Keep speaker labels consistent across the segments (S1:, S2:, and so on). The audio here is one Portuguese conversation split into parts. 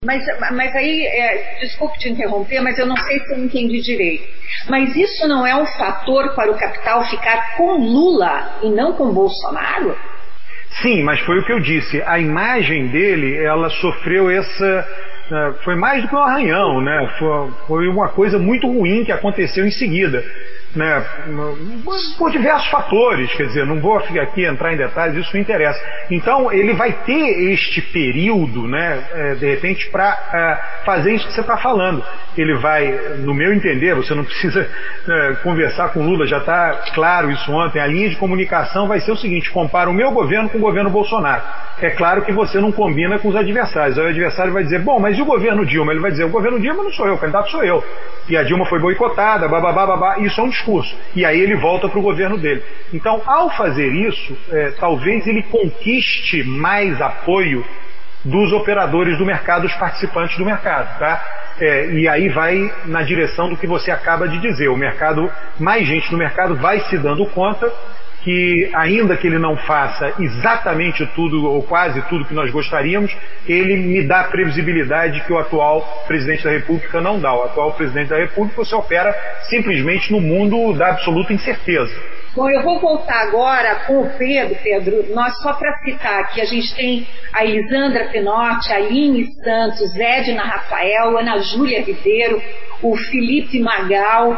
S1: Mas aí, desculpe te interromper, mas eu não sei se eu entendi direito. Mas isso não é um fator para o capital ficar com Lula e não com Bolsonaro?
S2: Sim, mas foi o que eu disse. A imagem dele, ela sofreu foi mais do que um arranhão, né? Foi uma coisa muito ruim que aconteceu em seguida, né? Por diversos fatores, quer dizer, não vou aqui entrar em detalhes, isso não interessa. Então, ele vai ter este período, né, de repente, para fazer isso que você está falando. Ele vai, no meu entender, você não precisa conversar com o Lula, já está claro isso ontem, a linha de comunicação vai ser o seguinte: compara o meu governo com o governo Bolsonaro. É claro que você não combina com os adversários. Aí o adversário vai dizer, bom, mas e o governo Dilma? Ele vai dizer, o governo Dilma não sou eu, o candidato sou eu. E a Dilma foi boicotada, babá. Isso é um discurso. E aí ele volta para o governo dele. Então, ao fazer isso, talvez ele conquiste mais apoio dos operadores do mercado, dos participantes do mercado, tá? E aí vai na direção do que você acaba de dizer. O mercado, mais gente no mercado vai se dando conta que, ainda que ele não faça exatamente tudo ou quase tudo que nós gostaríamos, ele me dá a previsibilidade que o atual presidente da República não dá. O atual presidente da República, você opera simplesmente no mundo da absoluta incerteza.
S1: Bom, eu vou voltar agora com o Pedro. Nós, só para citar aqui, a gente tem a Elisandra Penotti, a Aline Santos, Edna Rafael, Ana Júlia Ribeiro, o Felipe Magal,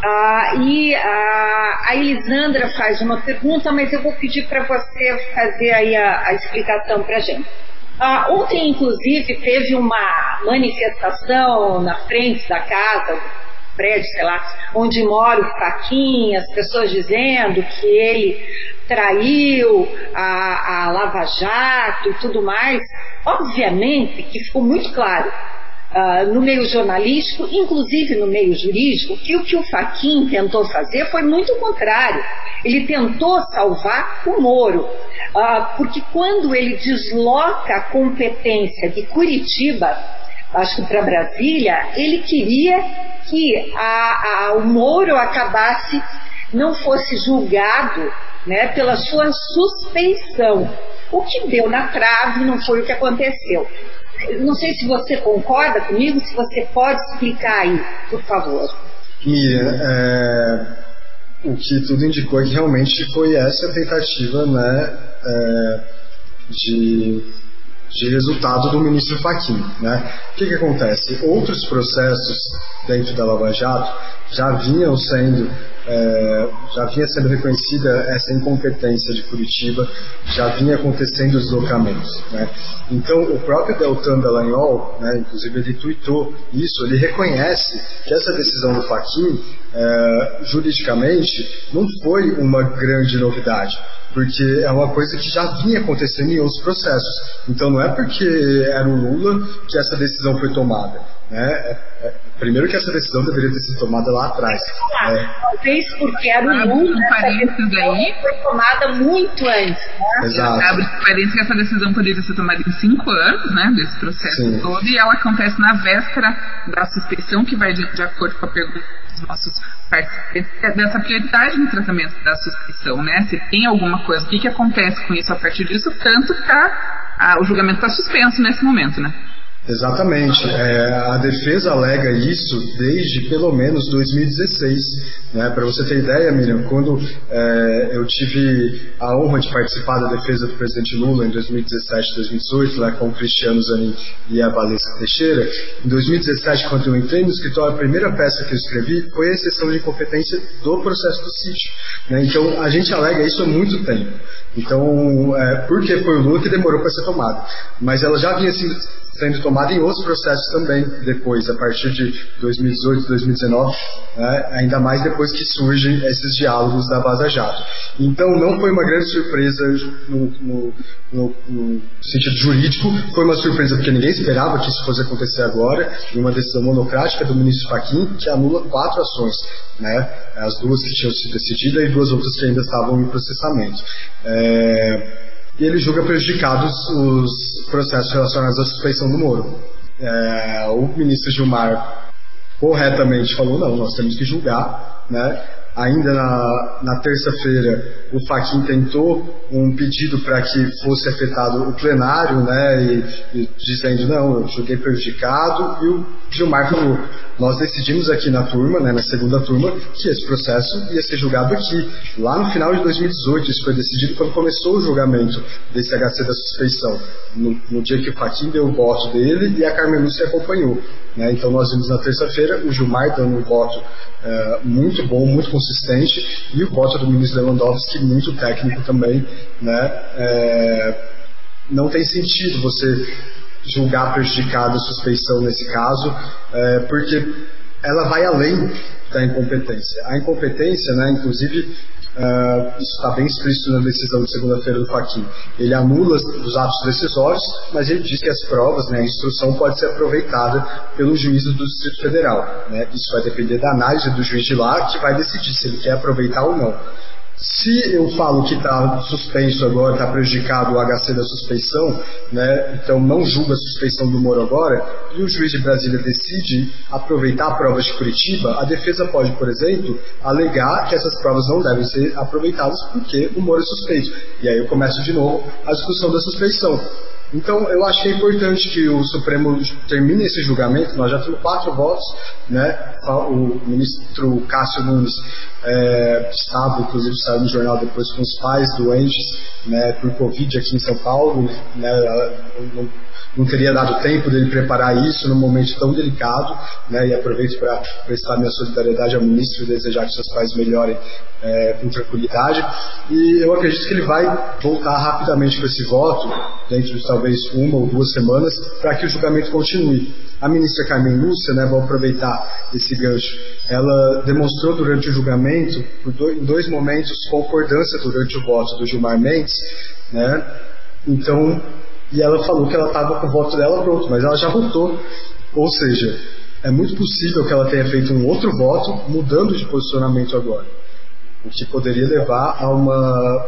S1: e a Elisandra faz uma pergunta, mas eu vou pedir para você fazer aí a explicação para a gente. Ontem, inclusive, teve uma manifestação na frente da casa, prédio, sei lá, onde mora o Fachin, as pessoas dizendo que ele traiu a Lava Jato e tudo mais. Obviamente que ficou muito claro no meio jornalístico, inclusive no meio jurídico, que o que o Fachin tentou fazer foi muito o contrário. Ele tentou salvar o Moro, porque quando ele desloca a competência de Curitiba, acho que para Brasília, ele queria que o Moro não fosse julgado, né, pela sua suspeição. O que deu na trave não foi o que aconteceu. Não sei se você concorda comigo, se você pode explicar aí, por favor.
S3: Miriam, o que tudo indicou é que realmente foi essa tentativa, né, de resultado do ministro Fachin, né? O que acontece? Outros processos dentro da Lava Jato já vinha sendo reconhecida essa incompetência de Curitiba, já vinha acontecendo os deslocamentos, né? Então, o próprio Deltan Dallagnol, né, inclusive ele tuitou isso, ele reconhece que essa decisão do Fachin, juridicamente, não foi uma grande novidade, porque é uma coisa que já vinha acontecendo em outros processos. Então não é porque era o Lula que essa decisão foi tomada, né? Primeiro que essa decisão deveria ter sido tomada lá atrás.
S1: Talvez porque era o Lula, essa decisão foi tomada muito antes, né?
S3: Exato.
S4: Abre parênteses que essa decisão poderia ser tomada em 5 anos, né, desse processo Sim. todo, e ela acontece na véspera da suspeição, que vai de acordo com a pergunta dos nossos participantes, dessa prioridade no tratamento da suspeição, né? Se tem alguma coisa, o que acontece com isso a partir disso, tanto que o julgamento está suspenso nesse momento, né?
S3: Exatamente. A defesa alega isso desde pelo menos 2016. Né? Para você ter ideia, Miriam, quando eu tive a honra de participar da defesa do presidente Lula em 2017 e 2018, lá com o Cristiano Zanin e a Valesca Teixeira, em 2017, quando eu entrei no escritório, a primeira peça que eu escrevi foi a exceção de incompetência do processo do sítio. Né? Então, a gente alega isso há muito tempo. Então, porque foi o Lula que demorou para ser tomada. Mas ela já vinha sendo tomada em outros processos também, depois, a partir de 2018, 2019, né, ainda mais depois que surgem esses diálogos da Vaza Jato. Então, não foi uma grande surpresa no sentido jurídico, foi uma surpresa porque ninguém esperava que isso fosse acontecer agora, em uma decisão monocrática do ministro Fachin, que anula 4 ações, né, as 2 que tinham sido decididas e 2 outras que ainda estavam em processamento. E ele julga prejudicados os processos relacionados à suspeição do Moro. O ministro Gilmar corretamente falou, não, nós temos que julgar, né, ainda na terça-feira, o Fachin tentou um pedido para que fosse afetado o plenário, né, e dizendo, não, eu julguei prejudicado, e o Gilmar falou, nós decidimos aqui na turma, né, na segunda turma, que esse processo ia ser julgado aqui. Lá no final de 2018, isso foi decidido quando começou o julgamento desse HC da suspeição, no dia que o Fachin deu o voto dele e a Carmen Lúcia acompanhou. Né? Então nós vimos na terça-feira o Gilmar dando um voto muito bom, muito consistente, e o voto do ministro Lewandowski muito técnico também. Né? Não tem sentido você julgar prejudicado a suspeição nesse caso, porque ela vai além da incompetência. A incompetência, né, inclusive, isso está bem explícito na decisão de segunda-feira do Fachin. Ele anula os atos decisórios, mas ele diz que as provas, né, a instrução pode ser aproveitada pelo juiz do Distrito Federal. Né? Isso vai depender da análise do juiz de lá, que vai decidir se ele quer aproveitar ou não. Se eu falo que está suspenso agora, está prejudicado o HC da suspeição, né, então não julga a suspeição do Moro agora, e o juiz de Brasília decide aproveitar provas de Curitiba, a defesa pode, por exemplo, alegar que essas provas não devem ser aproveitadas porque o Moro é suspeito. E aí eu começo de novo a discussão da suspeição. Então, eu acho que é importante que o Supremo termine esse julgamento. Nós já temos 4 votos, né? O ministro Cássio Nunes estava, inclusive saiu no jornal depois, com os pais doentes, né, por Covid aqui em São Paulo, né, não teria dado tempo dele preparar isso num momento tão delicado, né, e aproveito para prestar minha solidariedade ao ministro e desejar que seus pais melhorem com tranquilidade. E eu acredito que ele vai voltar rapidamente com esse voto, dentro de talvez 1 ou 2 semanas, para que o julgamento continue. A ministra Carmen Lúcia, né, vou aproveitar esse gancho, ela demonstrou durante o julgamento, em 2 momentos, concordância durante o voto do Gilmar Mendes, né, então, e ela falou que ela estava com o voto dela pronto, mas ela já votou. Ou seja, é muito possível que ela tenha feito um outro voto, mudando de posicionamento agora. O que poderia levar a uma...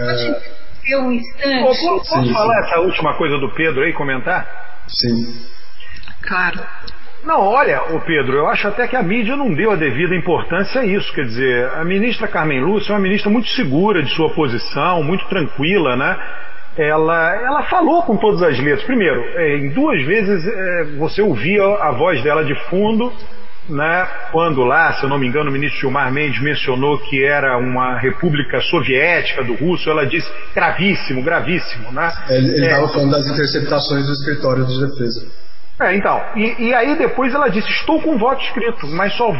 S1: Um instante.
S2: Posso falar essa última coisa do Pedro aí, comentar?
S3: Sim.
S4: Claro.
S2: Não, olha, Pedro, eu acho até que a mídia não deu a devida importância a isso. Quer dizer, a ministra Carmen Lúcia é uma ministra muito segura de sua posição, muito tranquila, né? Ela falou com todas as letras. Primeiro, em 2 vezes você ouvia a voz dela de fundo, né, quando lá, se eu não me engano, o ministro Gilmar Mendes mencionou que era uma república soviética do russo, ela disse gravíssimo, gravíssimo. Né?
S3: Ele estava falando das interceptações do escritório de defesa.
S2: Então, e aí depois ela disse, estou com voto escrito, mas só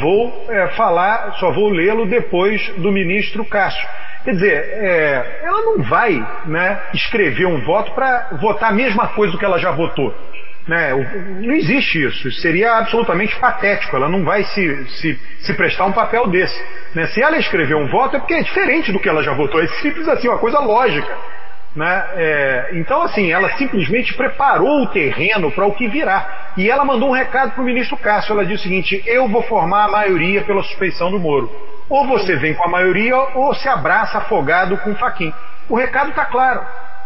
S2: vou lê-lo depois do ministro Cássio. Quer dizer, ela não vai, né, escrever um voto para votar a mesma coisa do que ela já votou. Né? Não existe isso. Isso seria absolutamente patético. Ela não vai se prestar um papel desse. Né? Se ela escrever um voto é porque é diferente do que ela já votou. É simples assim, uma coisa lógica. Né? Então, assim, ela simplesmente preparou o terreno para o que virá. E ela mandou um recado para o ministro Cássio. Ela disse o seguinte, eu vou formar a maioria pela suspeição do Moro. Ou você vem com a maioria ou se abraça afogado com o Fachin. O recado está claro.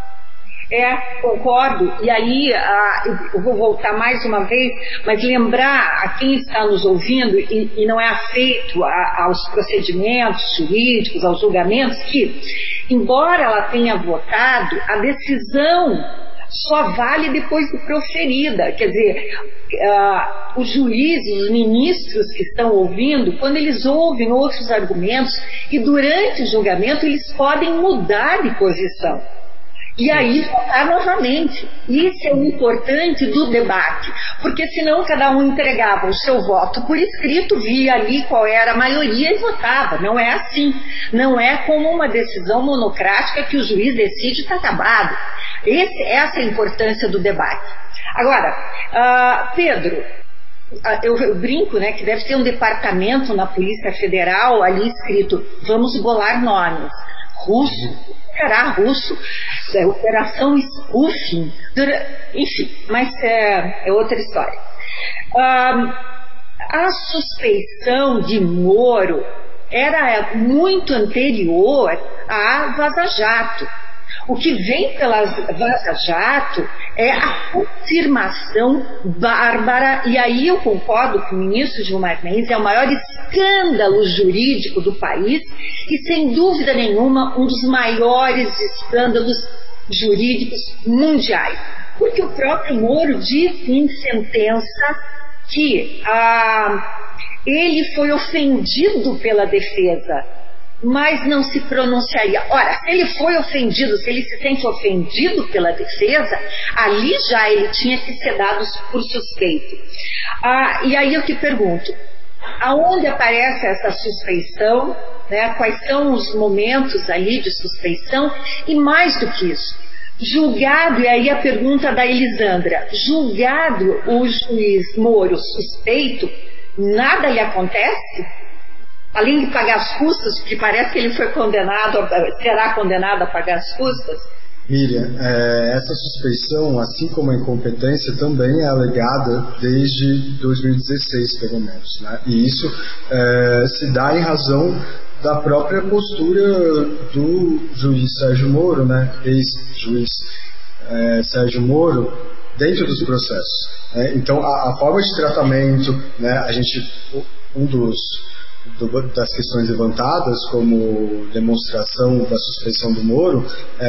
S1: Concordo. E aí, eu vou voltar mais uma vez, mas lembrar a quem está nos ouvindo e não é afeito aos procedimentos jurídicos, aos julgamentos, que, embora ela tenha votado, a decisão só vale depois de proferida. Quer dizer, os juízes, os ministros que estão ouvindo, quando eles ouvem outros argumentos, e durante o julgamento eles podem mudar de posição. E aí votar novamente. Isso é o importante do debate, porque senão cada um entregava o seu voto por escrito, via ali qual era a maioria e votava. Não é assim. Não é como uma decisão monocrática que o juiz decide e está acabado. Essa é a importância do debate. Agora, Pedro, eu brinco, né, que deve ter um departamento na Polícia Federal ali escrito, vamos bolar nomes. Russo, será russo, Operação Spoofing, enfim, mas é outra história. A suspeição de Moro era muito anterior à Vaza Jato. O que vem pela Vaza Jato é a confirmação bárbara, e aí eu concordo com o ministro Gilmar Mendes, é o maior escândalo jurídico do país e, sem dúvida nenhuma, um dos maiores escândalos jurídicos mundiais. Porque o próprio Moro disse em sentença que ele foi ofendido pela defesa, mas não se pronunciaria. Ora, se ele foi ofendido, se ele se sente ofendido pela defesa, ali já ele tinha que ser dado por suspeito. E aí eu te pergunto, aonde aparece essa suspeição, né? Quais são os momentos ali de suspeição? E mais do que isso, julgado, e aí a pergunta da Elisandra, julgado o juiz Moro suspeito, nada lhe acontece? Além de pagar as custas, porque parece que ele foi condenado, será condenado a pagar as custas?
S3: Miriam, essa suspeição, assim como a incompetência, também é alegada desde 2016, pelo menos, né? E isso se dá em razão da própria postura do juiz Sérgio Moro, né? Ex-juiz Sérgio Moro, dentro dos processos. Então, a forma de tratamento, né? Das questões levantadas como demonstração da suspeição do Moro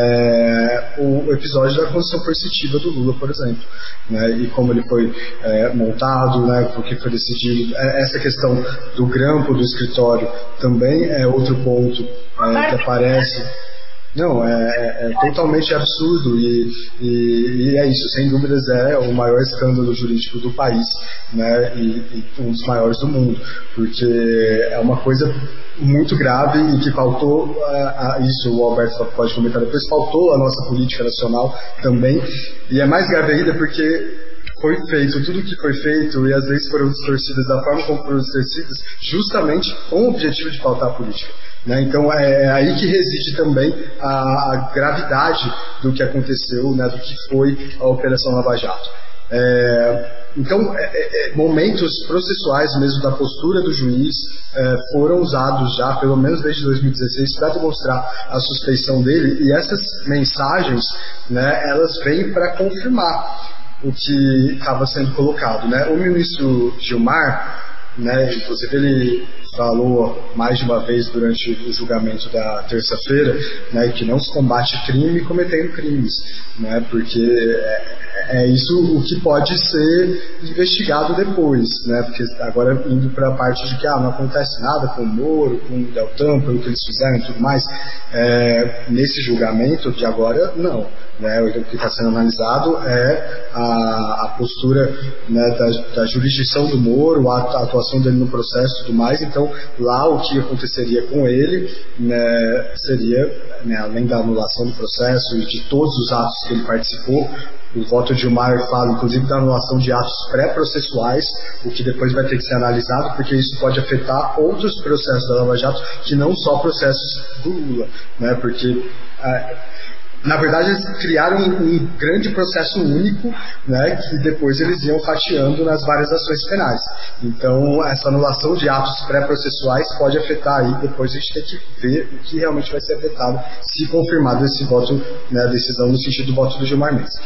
S3: o episódio da condição coercitiva do Lula, por exemplo, né? E como ele foi montado, né? Porque foi decidido. Essa questão do grampo do escritório também é outro ponto que aparece. Não, é totalmente absurdo e é isso, sem dúvidas é o maior escândalo jurídico do país, né, e um dos maiores do mundo, porque é uma coisa muito grave e que faltou, isso o Alberto pode comentar depois, faltou a nossa política nacional também, e é mais grave ainda porque foi feito tudo o que foi feito e as leis foram distorcidas da forma como foram distorcidas justamente com o objetivo de pautar a política. Né? Então é aí que reside também a gravidade do que aconteceu, né, do que foi a Operação Lava Jato. Então, momentos processuais mesmo da postura do juiz foram usados já, pelo menos desde 2016, para demonstrar a suspeição dele, e essas mensagens, né, elas vêm para confirmar o que estava sendo colocado, né? O ministro Gilmar, né, inclusive ele falou mais de uma vez durante o julgamento da terça-feira, né, que não se combate crime cometendo crimes, né, porque é isso o que pode ser investigado depois, né, porque agora indo para a parte de que não acontece nada com o Moro, com o Deltan, pelo que eles fizeram e tudo mais, nesse julgamento de agora, não. Né, o que está sendo analisado é a postura, né, da jurisdição do Moro, a atuação dele no processo e tudo mais. Então lá o que aconteceria com ele, né, seria, né, além da anulação do processo e de todos os atos que ele participou, o voto de Gilmar fala inclusive da anulação de atos pré-processuais, o que depois vai ter que ser analisado, porque isso pode afetar outros processos da Lava Jato, que não só processos do Lula, né, porque na verdade eles criaram um grande processo único, né, que depois eles iam fatiando nas várias ações penais. Então essa anulação de atos pré-processuais pode afetar aí, depois a gente tem que ver o que realmente vai ser afetado se confirmado esse voto, né, a decisão no sentido do voto do Gilmar Mendes.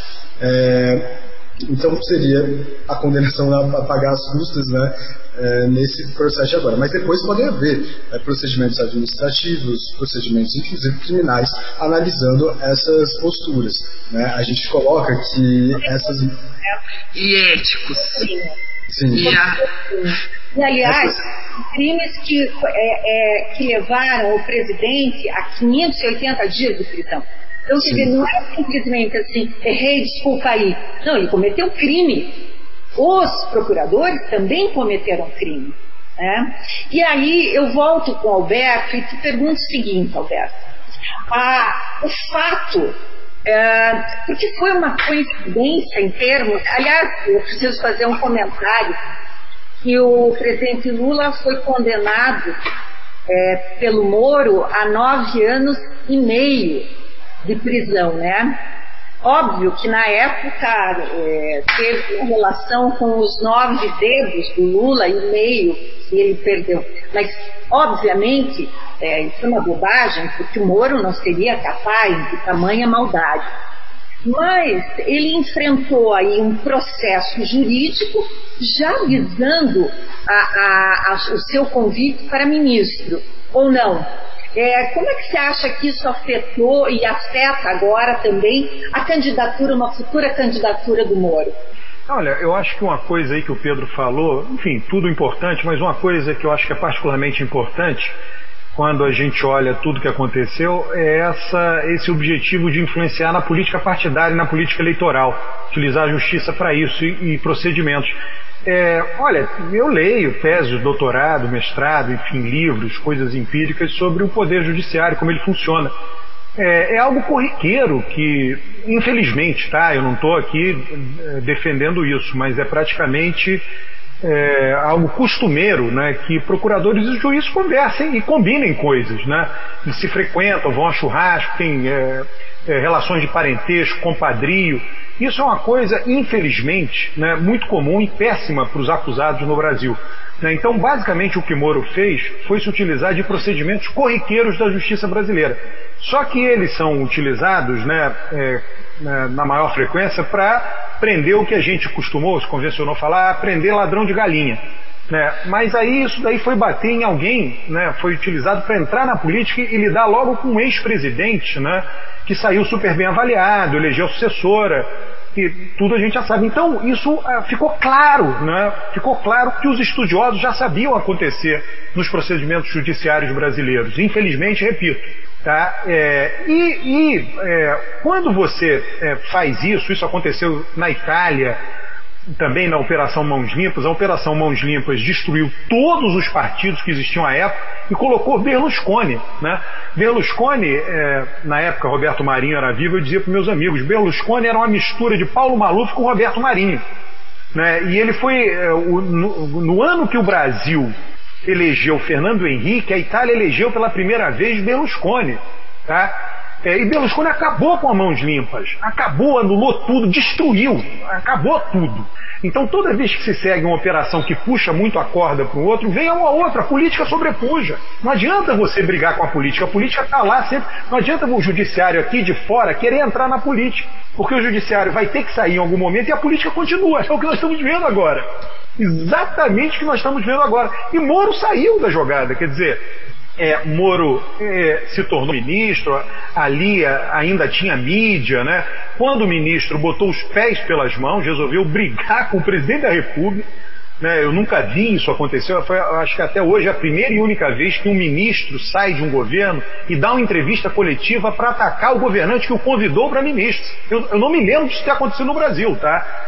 S3: Então seria a condenação a pagar as custas, né, nesse processo de agora. Mas depois podem haver procedimentos administrativos, procedimentos inclusive criminais, analisando essas posturas, né? A gente coloca que essas...
S4: E éticos.
S3: Sim.
S1: E aliás, crimes que levaram o presidente a 580 dias de prisão. Então, quer dizer, não é simplesmente assim, errei, desculpa aí. Não, ele cometeu crime. Os procuradores também cometeram crime. Né? E aí eu volto com o Alberto e te pergunto o seguinte, Alberto. O fato, porque foi uma coincidência em termos... Aliás, eu preciso fazer um comentário, que o presidente Lula foi condenado pelo Moro a 9 anos e meio de prisão, né? Óbvio que na época teve relação com os 9 dedos do Lula e meio que ele perdeu. Mas, obviamente, isso é uma bobagem, porque o Moro não seria capaz de tamanha maldade. Mas ele enfrentou aí um processo jurídico já visando o seu convite para ministro, ou não? Como é que você acha que isso afetou e afeta agora também a candidatura, uma futura candidatura do Moro?
S2: Olha, eu acho que uma coisa aí que o Pedro falou, enfim, tudo importante, mas uma coisa que eu acho que é particularmente importante quando a gente olha tudo que aconteceu é esse objetivo de influenciar na política partidária e na política eleitoral, utilizar a justiça para isso e procedimentos. Olha, eu leio teses, doutorado, mestrado, enfim, livros, coisas empíricas sobre o poder judiciário, como ele funciona. É algo corriqueiro que, infelizmente, tá? Eu não estou aqui defendendo isso, mas é praticamente algo costumeiro, né? Que procuradores e juízes conversem e combinem coisas, né? Eles se frequentam, vão a churrasco, tem relações de parentesco, compadrio. Isso é uma coisa, infelizmente, né, muito comum e péssima para os acusados no Brasil. Então, basicamente, o que Moro fez foi se utilizar de procedimentos corriqueiros da justiça brasileira. Só que eles são utilizados, né, na maior frequência para prender o que a gente costumou, se convencionou falar, prender ladrão de galinha. Né? Mas aí isso daí foi bater em alguém, né, foi utilizado para entrar na política e lidar logo com um ex-presidente, né, que saiu super bem avaliado, elegeu sucessora, e tudo a gente já sabe. Então isso ficou claro, né? Ficou claro que os estudiosos já sabiam acontecer nos procedimentos judiciários brasileiros. Infelizmente, repito. Tá? Quando você faz isso aconteceu na Itália, também na Operação Mãos Limpas. A Operação Mãos Limpas destruiu todos os partidos que existiam à época e colocou Berlusconi, né? Berlusconi, na época Roberto Marinho era vivo, eu dizia para meus amigos, Berlusconi era uma mistura de Paulo Maluf com Roberto Marinho, né? E ele foi, no ano que o Brasil elegeu Fernando Henrique, a Itália elegeu pela primeira vez Berlusconi, tá? E Berlusconi acabou com as Mãos Limpas, acabou, anulou tudo, destruiu, acabou tudo. Então toda vez que se segue uma operação que puxa muito a corda para o outro, vem uma outra, a política sobrepuja. Não adianta você brigar com a política está lá sempre. Não adianta o judiciário aqui de fora querer entrar na política, porque o judiciário vai ter que sair em algum momento e a política continua. É o que nós estamos vendo agora. Exatamente o que nós estamos vendo agora. E Moro saiu da jogada, quer dizer... Moro se tornou ministro, ali ainda tinha mídia, né? Quando o ministro botou os pés pelas mãos, resolveu brigar com o presidente da República, né? Eu nunca vi isso acontecer, acho que até hoje é a primeira e única vez que um ministro sai de um governo e dá uma entrevista coletiva para atacar o governante que o convidou para ministro. Eu não me lembro disso ter acontecido no Brasil, tá?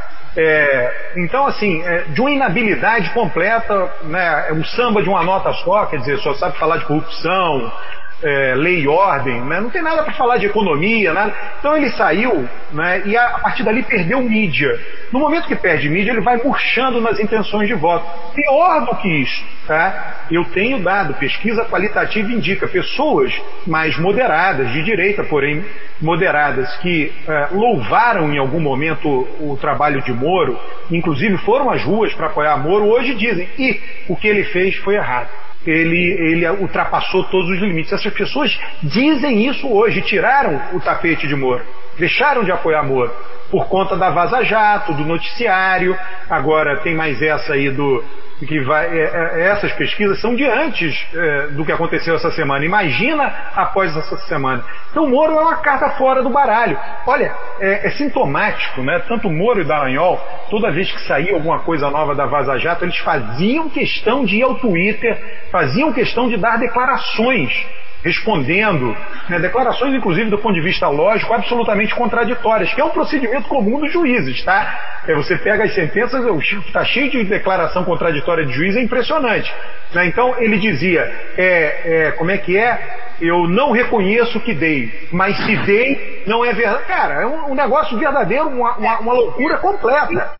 S2: Então, assim, de uma inabilidade completa, né, um samba de uma nota só, quer dizer, só sabe falar de corrupção, lei e ordem, né, não tem nada para falar de economia, nada. Então ele saiu, né, e a partir dali perdeu mídia. No momento que perde mídia, ele vai murchando nas intenções de voto. Pior do que isso, tá? Eu tenho dado, pesquisa qualitativa indica pessoas mais moderadas, de direita, porém moderadas, que louvaram em algum momento o trabalho de Moro, inclusive foram às ruas para apoiar Moro, hoje dizem, o que ele fez foi errado. Ele ultrapassou todos os limites. Essas pessoas dizem isso hoje, tiraram o tapete de Moro, deixaram de apoiar Moro, por conta da Vaza Jato, do noticiário. Agora tem mais essa aí essas pesquisas são de antes do que aconteceu essa semana. Imagina após essa semana. Então Moro é uma carta fora do baralho. Olha, é sintomático, né? Tanto Moro e Dallagnol, toda vez que saía alguma coisa nova da Vaza Jato, eles faziam questão de ir ao Twitter, faziam questão de dar declarações respondendo, né, declarações inclusive do ponto de vista lógico absolutamente contraditórias, que é um procedimento comum dos juízes, tá? Você pega as sentenças, está cheio de declaração contraditória de juiz, é impressionante, né? Então ele dizia, como é que é? Eu não reconheço que dei, mas se dei, não é verdade. Cara, é um negócio verdadeiro, uma loucura completa.